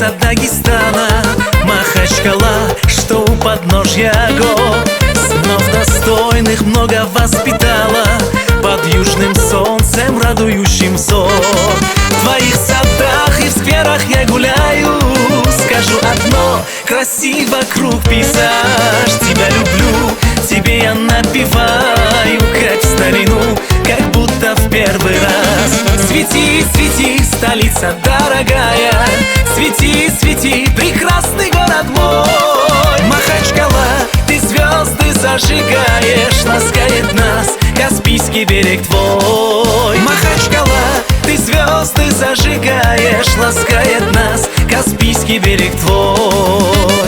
столица Дагестана, Махачкала, что у подножья гор. Сынов достойных много воспитала, под южным солнцем радующим взор. В твоих садах и в скверах я гуляю, скажу одно: красиво круг пейзаж. Тебя люблю, тебе я напеваю, как в старину, как будто в первый раз. Свети, свети, столица дорогая, свети, свети, прекрасный город мой. Махачкала, ты звезды зажигаешь, ласкает нас Каспийский берег твой. Махачкала, ты звезды зажигаешь, ласкает нас Каспийский берег твой.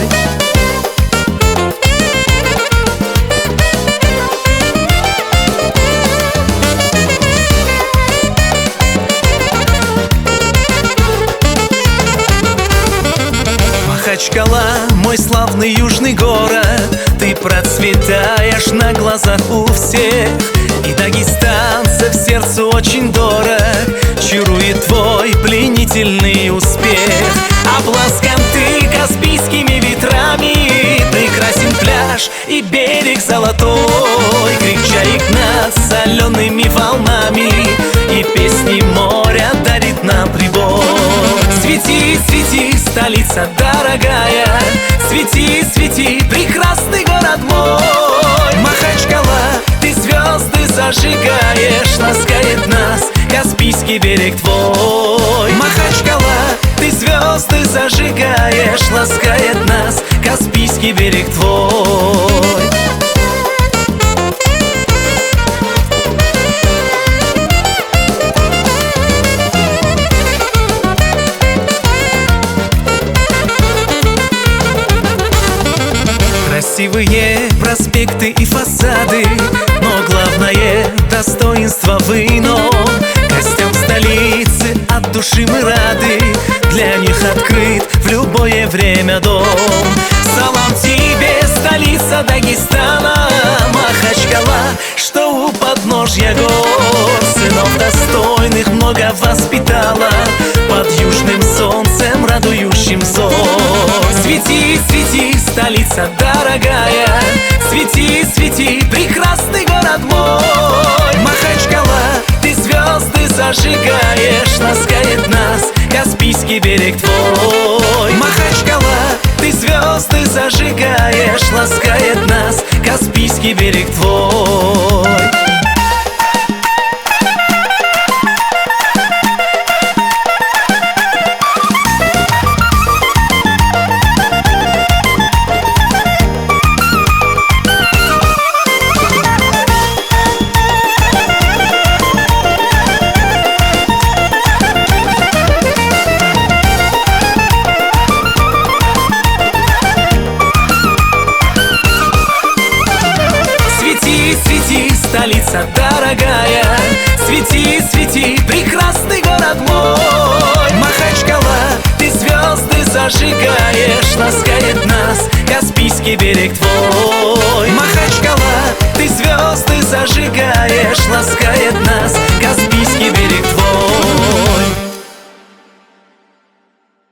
Махачкала, мой славный южный город, ты процветаешь на глазах у всех. И дагестанцев сердцу очень дорог, чарует твой пленительный успех. Обласкан ты каспийскими ветрами, прекрасен пляж и берег золотой. Крик чаек над солеными волнами, и песни моря дарит нам прибой. Свети, свети, столица дорогая, свети, свети, прекрасный город мой. Махачкала, ты звезды зажигаешь, ласкает нас Каспийский берег твой. Махачкала, ты звезды зажигаешь, ласкает нас Каспийский берег твой. Красивые проспекты и фасады, но главное — достоинство в ином. Гостям столицы от души мы рады, для них открыт в любое время дом. Салам тебе, столица Дагестана, Махачкала, что у подножья гор. Сынов достойных много воспитала, под южным солнцем радующим взор. Свети, свети, столица дорогая, свети, свети, прекрасный город мой. Махачкала, ты звезды зажигаешь, ласкает нас Каспийский берег твой. Махачкала, ты звезды зажигаешь, ласкает нас Каспийский берег твой. Столица дорогая, свети, свети, прекрасный город мой. Махачкала, ты звезды зажигаешь, ласкает нас Каспийский берег твой.